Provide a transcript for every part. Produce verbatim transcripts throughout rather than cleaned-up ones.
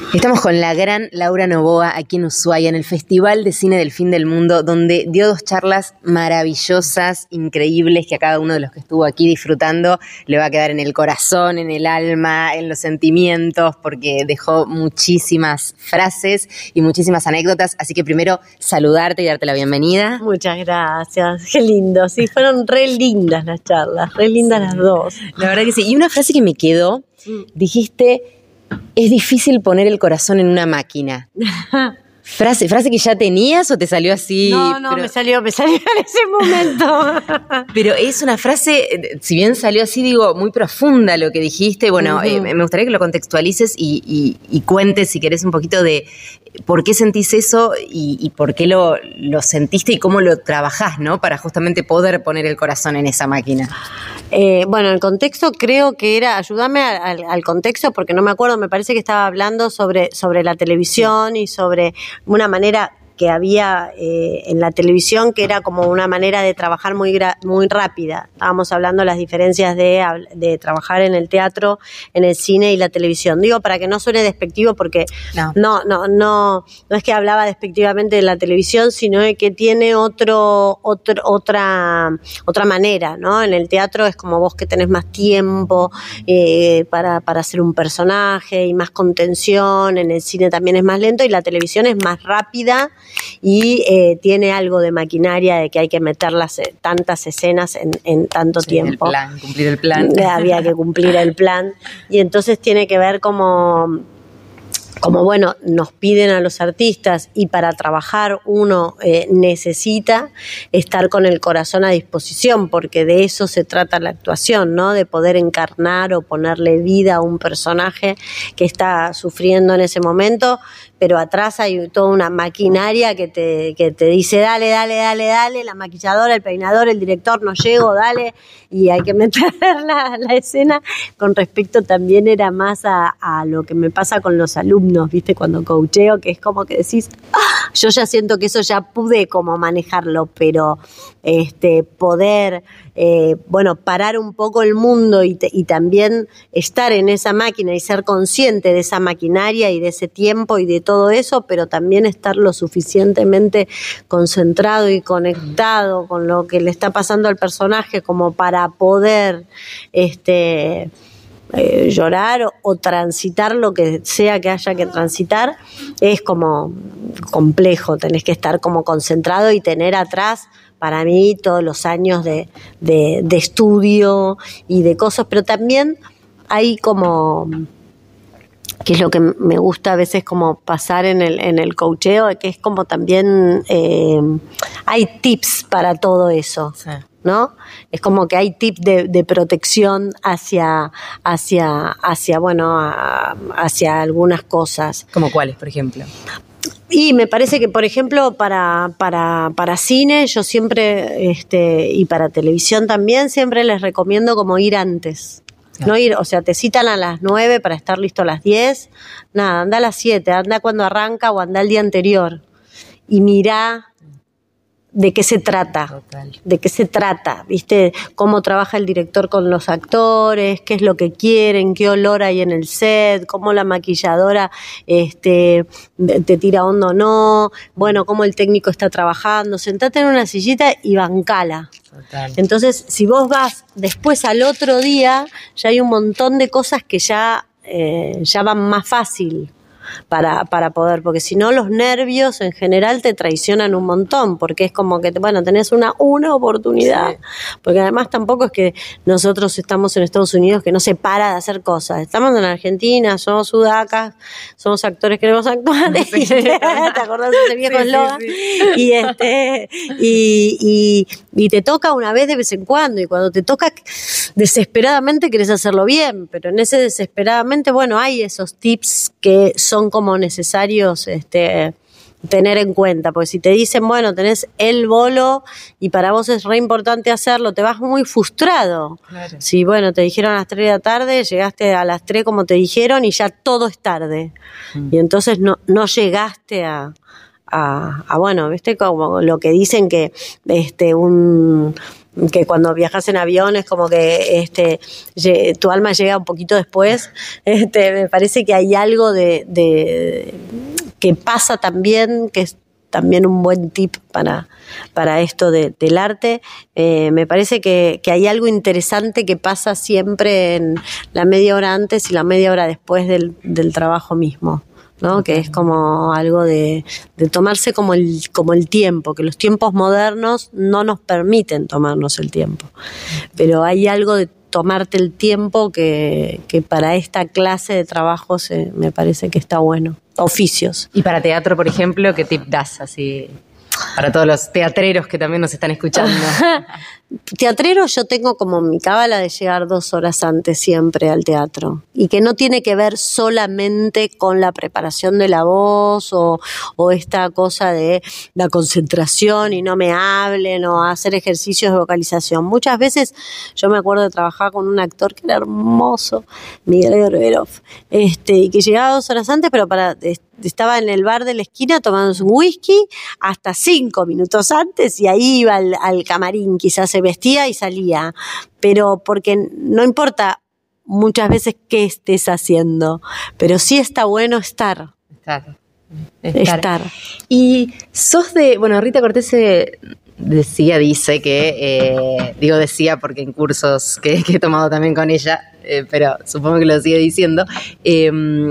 Estamos con la gran Laura Novoa aquí en Ushuaia, en el Festival de Cine del Fin del Mundo, donde dio dos charlas maravillosas, increíbles, que a cada uno de los que estuvo aquí disfrutando le va a quedar en el corazón, en el alma, en los sentimientos, porque dejó muchísimas frases y muchísimas anécdotas. Así que primero saludarte y darte la bienvenida. Muchas gracias, qué lindo. Sí, fueron re lindas las charlas, re lindas las dos. La verdad que sí. Y una frase que me quedó, dijiste... Es difícil poner el corazón en una máquina. ¿Frase, frase que ya tenías o te salió así? No, no, pero... me salió, me salió en ese momento. Pero es una frase, si bien salió así, digo, muy profunda lo que dijiste. Bueno, uh-huh. eh, me gustaría que lo contextualices y, y, y cuentes, si querés, un poquito de por qué sentís eso y, y por qué lo, lo sentiste y cómo lo trabajás, ¿no? Para justamente poder poner el corazón en esa máquina. Eh, bueno, el contexto creo que era, ayúdame al, al contexto porque no me acuerdo, me parece que estaba hablando sobre, sobre la televisión y sobre una manera que había eh, en la televisión que era como una manera de trabajar muy gra- muy rápida. Estábamos hablando de las diferencias de, de trabajar en el teatro, en el cine y la televisión. Digo para que no suene despectivo porque no, no, no, no, no es que hablaba despectivamente de la televisión, sino de que tiene otro, otro, otra, otra manera, ¿no? En el teatro es como vos que tenés más tiempo eh, para, para hacer un personaje y más contención. En el cine también es más lento y la televisión es más rápida. Y eh, tiene algo de maquinaria de que hay que meter las, eh, tantas escenas en, en tanto sí, tiempo. El plan, cumplir el plan. Había que cumplir el plan. Y entonces tiene que ver como... como bueno, nos piden a los artistas y para trabajar uno eh, necesita estar con el corazón a disposición, porque de eso se trata la actuación, ¿no? De poder encarnar o ponerle vida a un personaje que está sufriendo en ese momento, pero atrás hay toda una maquinaria que te, que te dice dale, dale, dale, dale, la maquilladora, el peinador, el director, no llego, dale, y hay que meter la, la escena. Con respecto también era más a, a lo que me pasa con los alumnos, ¿viste? Cuando coacheo, que es como que decís, ¡ah! Yo ya siento que eso ya pude como manejarlo, pero este poder, eh, bueno, parar un poco el mundo y, te, y también estar en esa máquina y ser consciente de esa maquinaria y de ese tiempo y de todo eso, pero también estar lo suficientemente concentrado y conectado con lo que le está pasando al personaje como para poder este Eh, llorar o, o transitar lo que sea que haya que transitar, es como complejo. Tenés que estar como concentrado y tener atrás, para mí, todos los años de, de, de estudio y de cosas, pero también hay como, que es lo que me gusta a veces como pasar en el, en el coacheo, que es como también eh, hay tips para todo eso. Sí. ¿No? Es como que hay tips de, de protección hacia, hacia, hacia, bueno, a, hacia algunas cosas. ¿Como cuáles, por ejemplo? Y me parece que, por ejemplo, para, para, para cine, yo siempre, este, y para televisión también, siempre les recomiendo como ir antes. No ir, o sea, te citan a las nueve para estar listo a las diez. Nada, anda a las siete, anda cuando arranca o anda el día anterior. Y mirá de qué se trata, Total. de qué se trata, ¿viste? Cómo trabaja el director con los actores, qué es lo que quieren, qué olor hay en el set, cómo la maquilladora este, te tira hondo o no, bueno, cómo el técnico está trabajando. Sentate en una sillita y bancala. Total. Entonces, si vos vas después al otro día, ya hay un montón de cosas que ya, eh, ya van más fácil. Para, para poder, porque si no los nervios en general te traicionan un montón, porque es como que, bueno, tenés una, una oportunidad, sí. Porque además tampoco es que nosotros estamos en Estados Unidos que no se para de hacer cosas, estamos en Argentina, somos sudacas, somos actores, queremos actuar, sí. ¿Te acordás de ese viejo eslogan? Sí, sí, sí. Y este, y, y, y te toca una vez de vez en cuando, y cuando te toca desesperadamente querés hacerlo bien, pero en ese desesperadamente, bueno, hay esos tips que son son como necesarios este, tener en cuenta, porque si te dicen, bueno, tenés el bolo y para vos es re importante hacerlo, te vas muy frustrado. Claro. Si, bueno, te dijeron a las tres de la tarde, llegaste a las tres como te dijeron y ya todo es tarde. Mm. Y entonces no, no llegaste a, a, a bueno, viste, como lo que dicen que este un que cuando viajas en avión es como que este tu alma llega un poquito después. Este, me parece que hay algo de, de que pasa también, que es también un buen tip para, para esto de, del arte. Eh, me parece que, que hay algo interesante que pasa siempre en la media hora antes y la media hora después del, del trabajo mismo, ¿no? Que es como algo de, de tomarse como el, como el tiempo, que los tiempos modernos no nos permiten tomarnos el tiempo. Pero hay algo de tomarte el tiempo que, que para esta clase de trabajos eh, me parece que está bueno. Oficios. Y para teatro, por ejemplo, ¿qué tip das así para todos los teatreros que también nos están escuchando? Teatrero, yo tengo como mi cábala de llegar dos horas antes siempre al teatro, y que no tiene que ver solamente con la preparación de la voz o, o esta cosa de la concentración y no me hablen o hacer ejercicios de vocalización. Muchas veces yo me acuerdo de trabajar con un actor que era hermoso, Miguel Herberov, este, y que llegaba dos horas antes, pero para estaba en el bar de la esquina tomándose un whisky hasta cinco minutos antes, y ahí iba al, al camarín, quizás se vestía y salía, pero porque no importa muchas veces qué estés haciendo, pero sí está bueno estar. Estar. Estar. estar. Y sos de, bueno, Rita Cortés se decía, dice que, eh, digo decía porque en cursos que, que he tomado también con ella, eh, pero supongo que lo sigue diciendo, eh,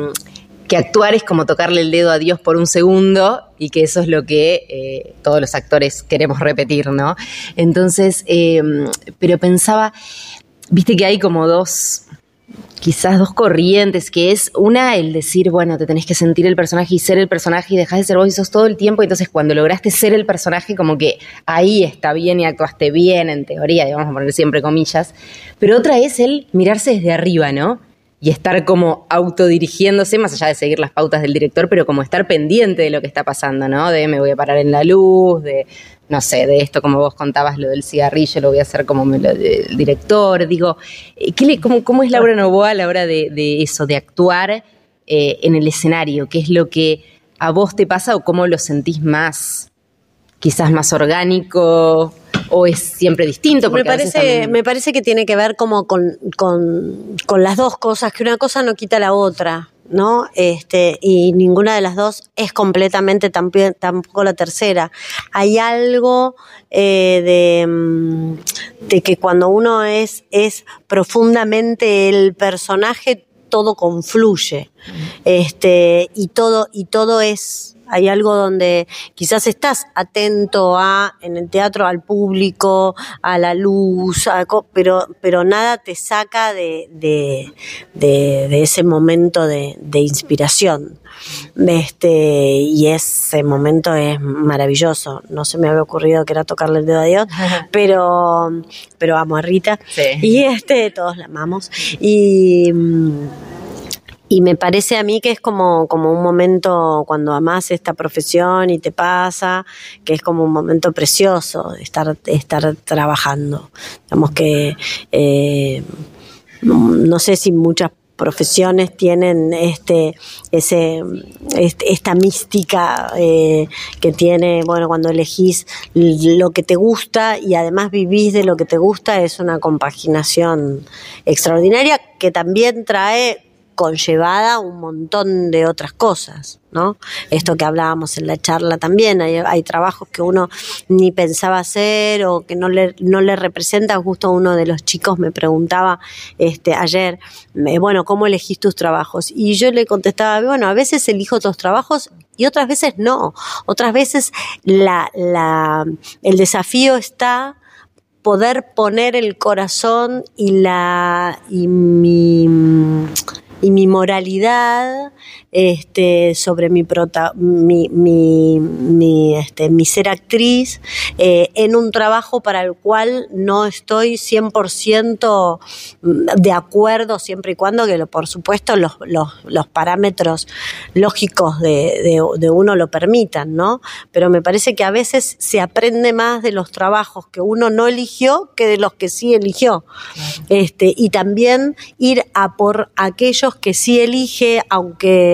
que actuar es como tocarle el dedo a Dios por un segundo, y que eso es lo que eh, todos los actores queremos repetir, ¿no? Entonces, eh, pero pensaba, viste que hay como dos, quizás dos corrientes, que es una, el decir, bueno, te tenés que sentir el personaje y ser el personaje y dejás de ser vos y sos todo el tiempo, y entonces cuando lograste ser el personaje, como que ahí está bien y actuaste bien, en teoría, y vamos a poner siempre comillas, pero otra es el mirarse desde arriba, ¿no? Y estar como autodirigiéndose, más allá de seguir las pautas del director, pero como estar pendiente de lo que está pasando, ¿no? De me voy a parar en la luz, de, no sé, de esto, como vos contabas, lo del cigarrillo, lo voy a hacer como me lo, el director. Digo, ¿qué le, cómo, ¿cómo es Laura Novoa a la hora de, de eso, de actuar eh, en el escenario? ¿Qué es lo que a vos te pasa o cómo lo sentís más, quizás más orgánico? ¿O es siempre distinto? Porque me parece, también... me parece que tiene que ver como con, con, con las dos cosas, que una cosa no quita la otra, ¿no? Este, y ninguna de las dos es completamente tamp- tampoco la tercera. Hay algo eh, de, de que cuando uno es, es profundamente el personaje, todo confluye. Este, y todo, y todo es... Hay algo donde quizás estás atento a, en el teatro, al público, a la luz, a, pero, pero nada te saca de, de, de, de ese momento de, de inspiración. Este, y ese momento es maravilloso. No se me había ocurrido que era tocarle el dedo a Dios, pero, pero amo a Rita. Sí. Y este, todos la amamos. Y... Y me parece a mí que es como, como un momento cuando amás esta profesión y te pasa, que es como un momento precioso de estar, de estar trabajando. Digamos que eh, no sé si muchas profesiones tienen este, ese, este, esta mística eh, que tiene, bueno, cuando elegís lo que te gusta y además vivís de lo que te gusta, es una compaginación extraordinaria que también trae conllevada un montón de otras cosas, ¿no? Esto que hablábamos en la charla también, hay, hay trabajos que uno ni pensaba hacer o que no le, no le representan. Justo uno de los chicos me preguntaba este, ayer, bueno, ¿cómo elegís tus trabajos? Y yo le contestaba, bueno, a veces elijo otros trabajos y otras veces no. Otras veces la, la, el desafío está poder poner el corazón y la y mi y mi moralidad este, sobre mi, prota, mi, mi, mi, este, mi ser actriz eh, en un trabajo para el cual no estoy cien por ciento de acuerdo, siempre y cuando que por supuesto los, los, los parámetros lógicos de, de, de uno lo permitan, ¿no? Pero me parece que a veces se aprende más de los trabajos que uno no eligió que de los que sí eligió. Claro. Este, y también ir a por aquellos que sí elige, aunque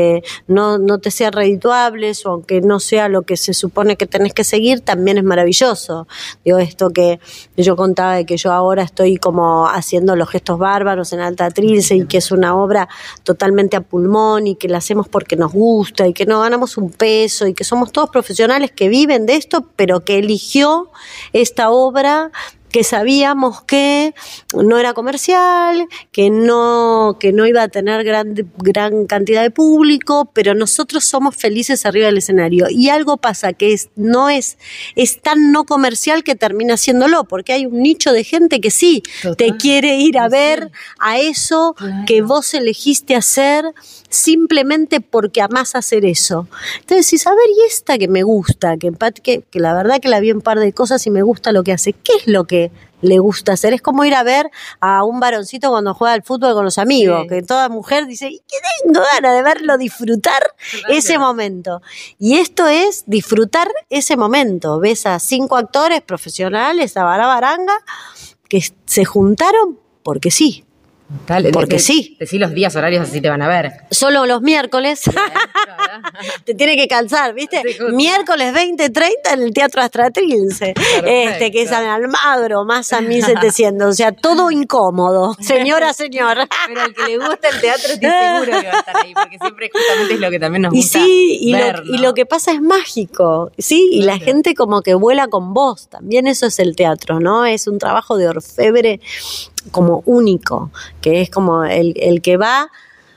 aunque no, no te sean redituables o aunque no sea lo que se supone que tenés que seguir, también es maravilloso. Digo, esto que yo contaba de que yo ahora estoy como haciendo los gestos bárbaros en Alta Trilce y que es una obra totalmente a pulmón y que la hacemos porque nos gusta y que no ganamos un peso y que somos todos profesionales que viven de esto, pero que eligió esta obra que sabíamos que no era comercial, que no, que no iba a tener gran, gran cantidad de público, pero nosotros somos felices arriba del escenario. Y algo pasa que es, no es, es tan no comercial que termina haciéndolo, porque hay un nicho de gente que sí, total, te quiere ir a ver sí. a eso claro. que vos elegiste hacer simplemente porque amás hacer eso. Entonces decís, a ver, y esta que me gusta, que, que, que la verdad que la vi un par de cosas y me gusta lo que hace, ¿qué es lo que le gusta hacer? Es como ir a ver a un varoncito cuando juega al fútbol con los amigos, sí. que toda mujer dice, ¿y qué tengo ganas de verlo disfrutar claro. ese momento? Y esto es disfrutar ese momento. Ves a cinco actores profesionales, a Barabaranga, que se juntaron porque sí. Dale, porque de, sí. Decí los días horarios así te van a ver. Solo los miércoles. Sí, claro. Te tiene que calzar, ¿viste? Sí, miércoles veinte treinta en el Teatro Astra Trilce. Este, que es en Almagro, más a mil setecientos. O sea, todo incómodo. Señora, señor. Pero al que le gusta el teatro estoy seguro que va a estar ahí, porque siempre justamente es lo que también nos gusta. Y sí, y, ver, lo, ¿no? y lo que pasa es mágico, ¿sí? Y la gente como que vuela con vos. También eso es el teatro, ¿no? Es un trabajo de orfebre como único, que es como el, el que va,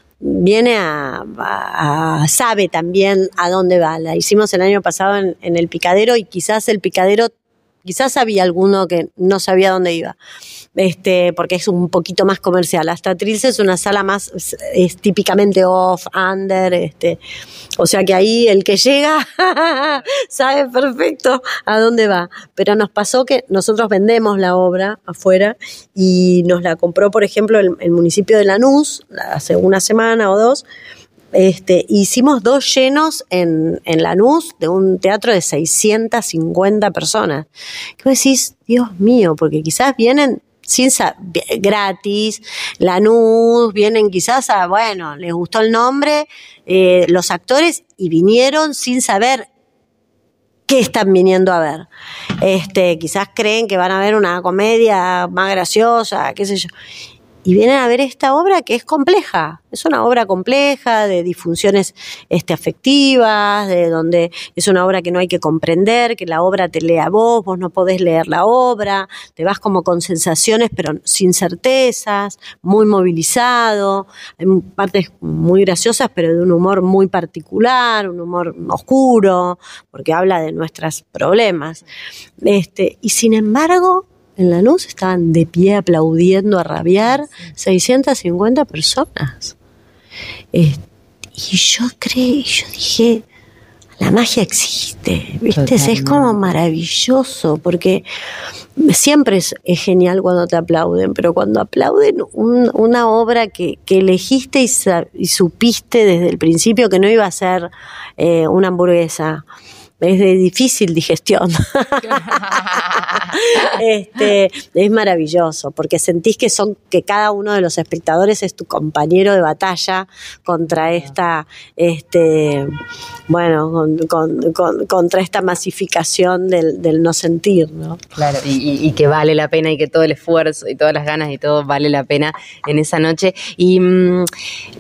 viene a, a, a, sabe también a dónde va. La hicimos el año pasado en, en el Picadero y quizás el Picadero, quizás había alguno que no sabía dónde iba, este, porque es un poquito más comercial. Hasta Trilce es una sala más, es, es típicamente off, under, este, o sea que ahí el que llega sabe perfecto a dónde va. Pero nos pasó que nosotros vendemos la obra afuera y nos la compró, por ejemplo, el, el municipio de Lanús hace una semana o dos. Este, hicimos dos llenos en, en Lanús de un teatro de seiscientas cincuenta personas. ¿Qué vos decís? Dios mío, porque quizás vienen sin gratis, Lanús, vienen quizás a, bueno, les gustó el nombre, eh, los actores, y vinieron sin saber qué están viniendo a ver. Este, quizás creen que van a ver una comedia más graciosa, qué sé yo. Y vienen a ver esta obra que es compleja, es una obra compleja de disfunciones este, afectivas, de donde es una obra que no hay que comprender, que la obra te lee a vos, vos no podés leer la obra, te vas como con sensaciones pero sin certezas, muy movilizado, hay partes muy graciosas pero de un humor muy particular, un humor oscuro, porque habla de nuestros problemas. Este, y sin embargo, en Lanús estaban de pie aplaudiendo a rabiar seiscientas cincuenta personas. Eh, y yo creí, yo dije, la magia existe, ¿viste? Es como maravilloso, porque siempre es, es genial cuando te aplauden, pero cuando aplauden un, una obra que, que elegiste y, sa, y supiste desde el principio que no iba a ser eh, una hamburguesa, es de difícil digestión. este, es maravilloso, porque sentís que son, que cada uno de los espectadores es tu compañero de batalla contra esta, este, bueno, con, con, con, contra esta masificación del, del no sentir, ¿no? Claro, y, y, y que vale la pena y que todo el esfuerzo y todas las ganas y todo vale la pena en esa noche. Y mmm,